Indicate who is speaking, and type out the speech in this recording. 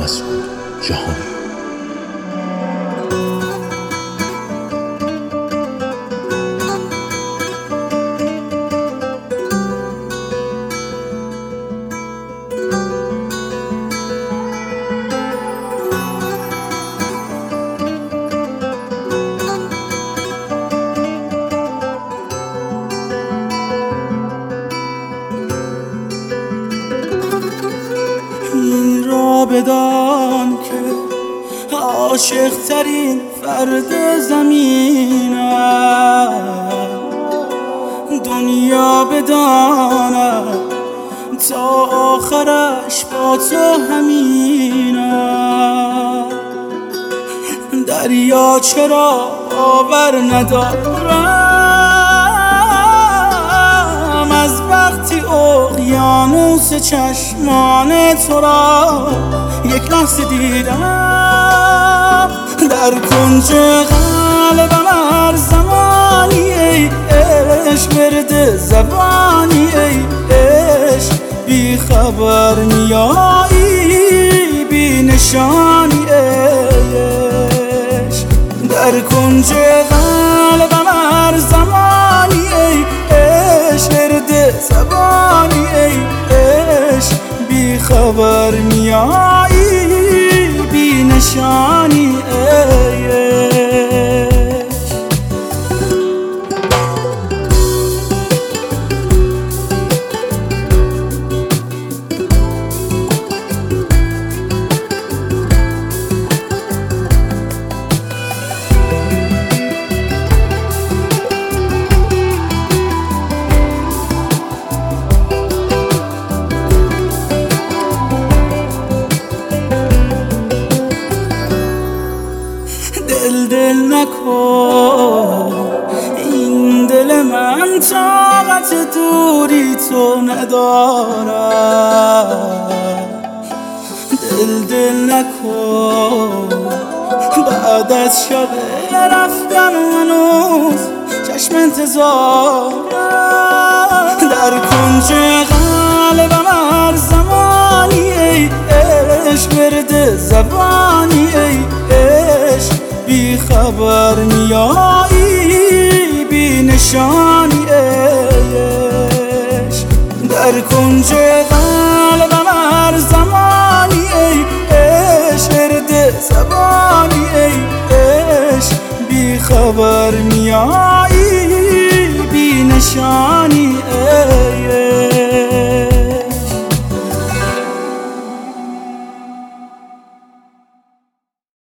Speaker 1: مسعود جهانی.
Speaker 2: این را بدان که عاشق ترین فرد زمینم، دنیا بداند تا آخرش با تو همینم. دریا چرا باور ندارم از وقتی اقیانوس چشمان تو را یک لحظه دیدم. در کنج قلبم هر زمانی ای عشق ورد زبانی ای عشق بی خبر میایی بی نشانی عشق. در کنج قلبم هر زمانی ای عشق ورد زبانی ای عشق بی خبر میایی بی نشانی عشق. دل نکن این دل من طاقت دوری تو ندارد. دل نکن بعد از شب رفتن هنوز چشم انتظارم. در کنج قلبم هر زمانی ای عشق ورد زبانی ای عشق بی خبر میایی بی نشانی عشق. در کنج قلبم هر زمانی ای عشق ورد زبانی ای عشق بی خبر میایی